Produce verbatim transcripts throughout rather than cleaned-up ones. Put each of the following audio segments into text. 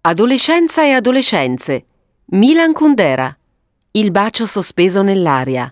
Adolescenza e adolescenze. Milan Kundera. Il bacio sospeso nell'aria.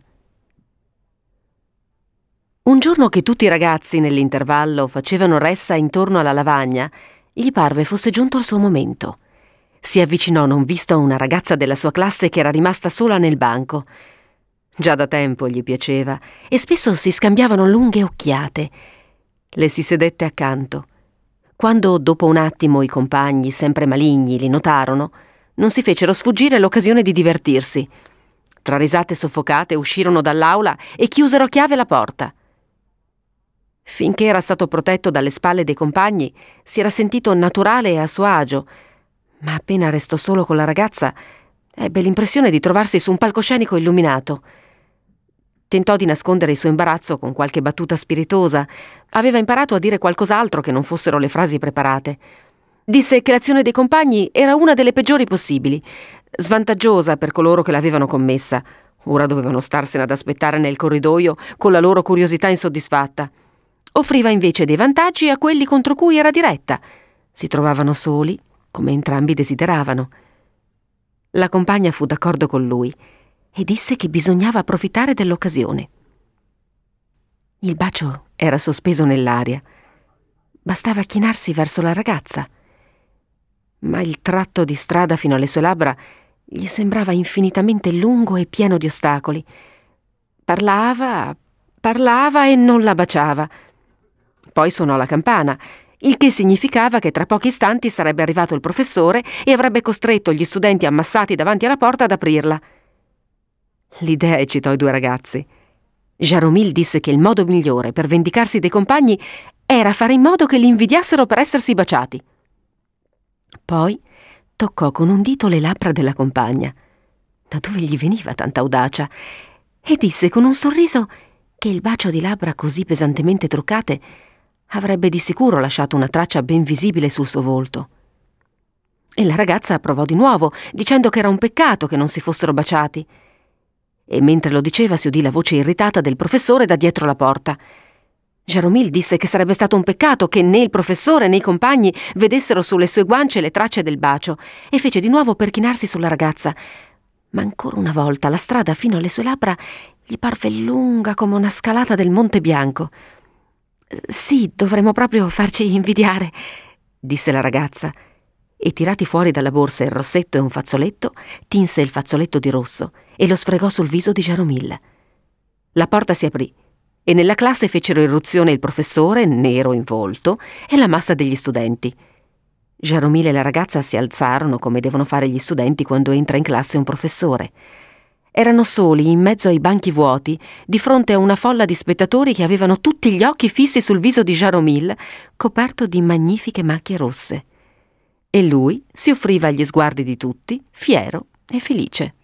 Un giorno che tutti i ragazzi nell'intervallo facevano ressa intorno alla lavagna, gli parve fosse giunto il suo momento. Si avvicinò non visto a una ragazza della sua classe che era rimasta sola nel banco. Già da tempo gli piaceva e spesso si scambiavano lunghe occhiate. Le si sedette accanto. Quando dopo un attimo i compagni, sempre maligni, li notarono, non si fecero sfuggire l'occasione di divertirsi. Tra risate soffocate uscirono dall'aula e chiusero a chiave la porta. Finché era stato protetto dalle spalle dei compagni, si era sentito naturale e a suo agio, ma appena restò solo con la ragazza, ebbe l'impressione di trovarsi su un palcoscenico illuminato. Tentò di nascondere il suo imbarazzo con qualche battuta spiritosa. Aveva imparato a dire qualcos'altro che non fossero le frasi preparate. Disse che l'azione dei compagni era una delle peggiori possibili, svantaggiosa per coloro che l'avevano commessa. Ora dovevano starsene ad aspettare nel corridoio con la loro curiosità insoddisfatta. Offriva invece dei vantaggi a quelli contro cui era diretta. Si trovavano soli, come entrambi desideravano. La compagna fu d'accordo con lui e disse che bisognava approfittare dell'occasione. Il bacio era sospeso nell'aria. Bastava chinarsi verso la ragazza. Ma il tratto di strada fino alle sue labbra gli sembrava infinitamente lungo e pieno di ostacoli. Parlava, parlava e non la baciava. Poi suonò la campana, il che significava che tra pochi istanti sarebbe arrivato il professore e avrebbe costretto gli studenti ammassati davanti alla porta ad aprirla. L'idea eccitò i due ragazzi. Jaromil disse che il modo migliore per vendicarsi dei compagni era fare in modo che li invidiassero per essersi baciati. Poi toccò con un dito le labbra della compagna. Da dove gli veniva tanta audacia? E disse con un sorriso che il bacio di labbra così pesantemente truccate avrebbe di sicuro lasciato una traccia ben visibile sul suo volto. E la ragazza approvò di nuovo, dicendo che era un peccato che non si fossero baciati. E mentre lo diceva si udì la voce irritata del professore da dietro la porta. Jaromil disse che sarebbe stato un peccato che né il professore né i compagni vedessero sulle sue guance le tracce del bacio e fece di nuovo per chinarsi sulla ragazza. Ma ancora una volta la strada fino alle sue labbra gli parve lunga come una scalata del Monte Bianco. «Sì, dovremmo proprio farci invidiare», disse la ragazza, e tirati fuori dalla borsa il rossetto e un fazzoletto, tinse il fazzoletto di rosso e lo sfregò sul viso di Jaromil. La porta si aprì e nella classe fecero irruzione il professore, nero in volto, e la massa degli studenti. Jaromil e la ragazza si alzarono come devono fare gli studenti quando entra in classe un professore. Erano soli in mezzo ai banchi vuoti, di fronte a una folla di spettatori che avevano tutti gli occhi fissi sul viso di Jaromil, coperto di magnifiche macchie rosse. E lui si offriva agli sguardi di tutti, fiero e felice.